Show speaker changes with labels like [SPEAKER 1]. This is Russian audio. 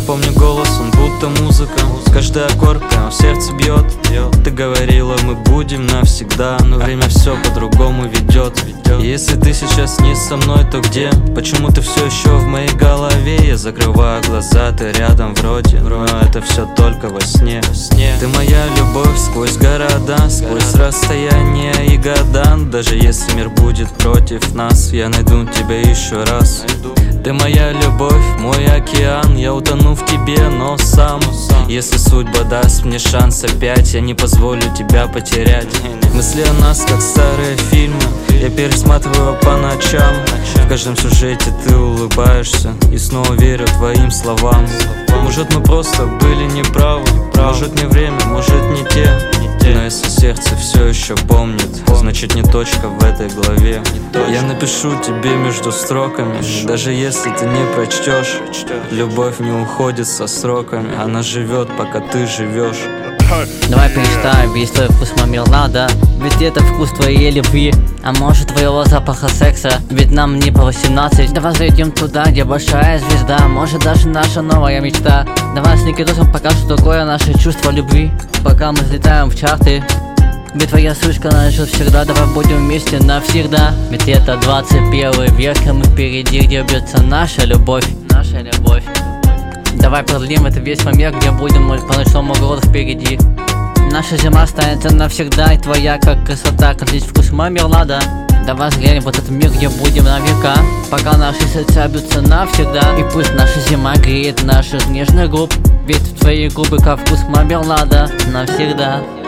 [SPEAKER 1] Я помню голос, он будто музыка. Каждый аккорд прямо в сердце бьет. Ты говорила, мы будем навсегда, но время все по-другому ведет. Если ты сейчас не со мной, то где? Почему ты все еще в моей голове? Я закрываю глаза, ты рядом вроде, но это все только во сне. Ты моя любовь сквозь города, сквозь расстояния и года. Даже если мир будет против нас, я найду тебя еще раз. Ты моя любовь, мой океан, я утону в тебе, но сам. Если судьба даст мне шанс опять, я не позволю тебя потерять. Мысли о нас, как старые фильмы, я пересматриваю по ночам. В каждом сюжете ты улыбаешься, и снова верю твоим словам. Может, мы просто были неправы, может, не время, может, не те. Но если сердце все еще помнит, значит не точка в этой главе. Я напишу тебе между строками, даже если ты не прочтешь. Любовь не уходит со сроками, она живет, пока ты живешь.
[SPEAKER 2] Давай перечитаем весь твой вкус мармелада, ведь это вкус твоей любви. А может твоего запаха секса, ведь нам не по 18. Давай зайдем туда, где большая звезда, может даже наша новая мечта. Давай с Никитосом покажем, что такое наше чувство любви, пока мы взлетаем в чарты. Ведь твоя сучка нас ждет всегда, давай будем вместе навсегда. Ведь это 21 век, а мы впереди, где бьется наша любовь. Наша любовь. Давай продлим это весь момент, где будем по ночному городу впереди. Наша зима останется навсегда, и твоя как красота, как здесь вкус мармелада. Давай взглянем вот этот мир, где будем на века, пока наши сердца бьются навсегда. И пусть наша зима греет наших нежных губ, ведь твои губы как вкус мармелада навсегда.